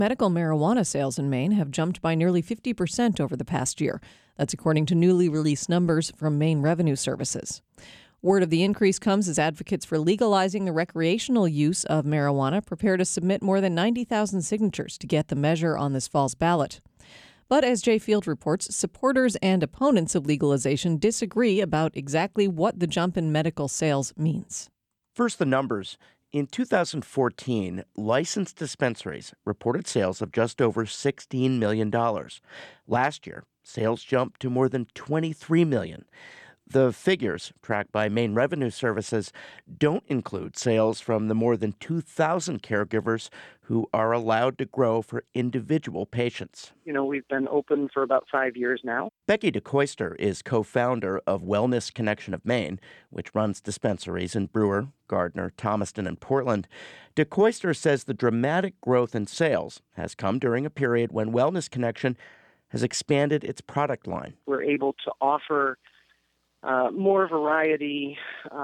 Medical marijuana sales in Maine have jumped by nearly 50% over the past year. That's according to newly released numbers from Maine Revenue Services. Word of the increase comes as advocates for legalizing the recreational use of marijuana prepare to submit more than 90,000 signatures to get the measure on this fall's ballot. But as Jay Field reports, supporters and opponents of legalization disagree about exactly what the jump in medical sales means. First, the numbers. In 2014, licensed dispensaries reported sales of just over $16 million. Last year, sales jumped to more than $23 million. The figures, tracked by Maine Revenue Services, don't include sales from the more than 2,000 caregivers who are allowed to grow for individual patients. We've been open for about 5 years now. Becky DeCoyster is co-founder of Wellness Connection of Maine, which runs dispensaries in Brewer, Gardner, Thomaston, and Portland. DeCoyster says the dramatic growth in sales has come during a period when Wellness Connection has expanded its product line. We're able to offer more variety,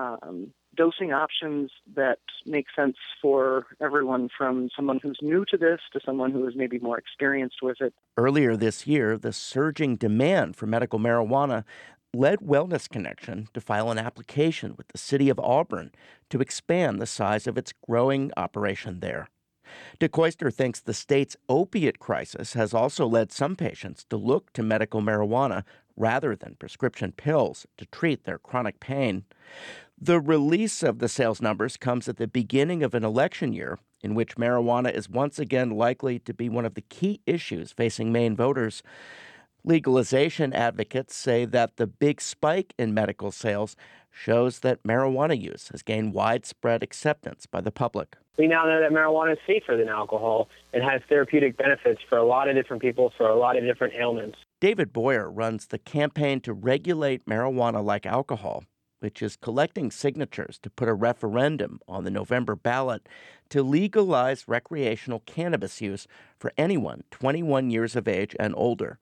dosing options that make sense for everyone, from someone who's new to this to someone who is maybe more experienced with it. Earlier this year, the surging demand for medical marijuana led Wellness Connection to file an application with the city of Auburn to expand the size of its growing operation there. DeCoyster thinks the state's opiate crisis has also led some patients to look to medical marijuana rather than prescription pills to treat their chronic pain. The release of the sales numbers comes at the beginning of an election year in which marijuana is once again likely to be one of the key issues facing Maine voters. Legalization advocates say that the big spike in medical sales shows that marijuana use has gained widespread acceptance by the public. We now know that marijuana is safer than alcohol and has therapeutic benefits for a lot of different people for a lot of different ailments. David Boyer runs the Campaign to Regulate Marijuana Like Alcohol, which is collecting signatures to put a referendum on the November ballot to legalize recreational cannabis use for anyone 21 years of age and older.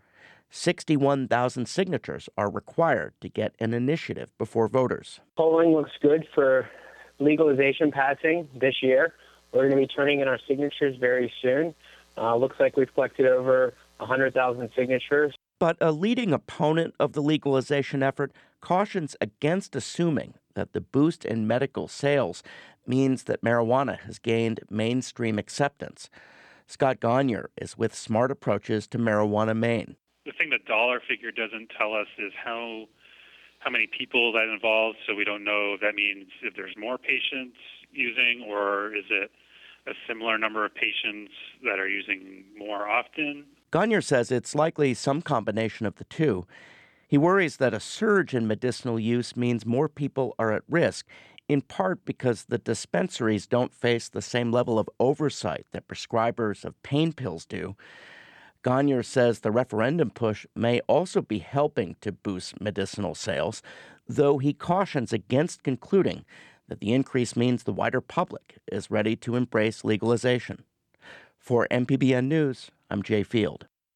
61,000 signatures are required to get an initiative before voters. Polling looks good for legalization passing this year. We're going to be turning in our signatures very soon. Looks like we've collected over 100,000 signatures. But a leading opponent of the legalization effort cautions against assuming that the boost in medical sales means that marijuana has gained mainstream acceptance. Scott Gagner is with Smart Approaches to Marijuana Maine. The thing the dollar figure doesn't tell us is how many people that involves, so we don't know if that means if there's more patients using, or is it a similar number of patients that are using more often. Gagner says it's likely some combination of the two. He worries that a surge in medicinal use means more people are at risk, in part because the dispensaries don't face the same level of oversight that prescribers of pain pills do. Gagner says the referendum push may also be helping to boost medicinal sales, though he cautions against concluding that the increase means the wider public is ready to embrace legalization. For MPBN News, I'm Jay Field.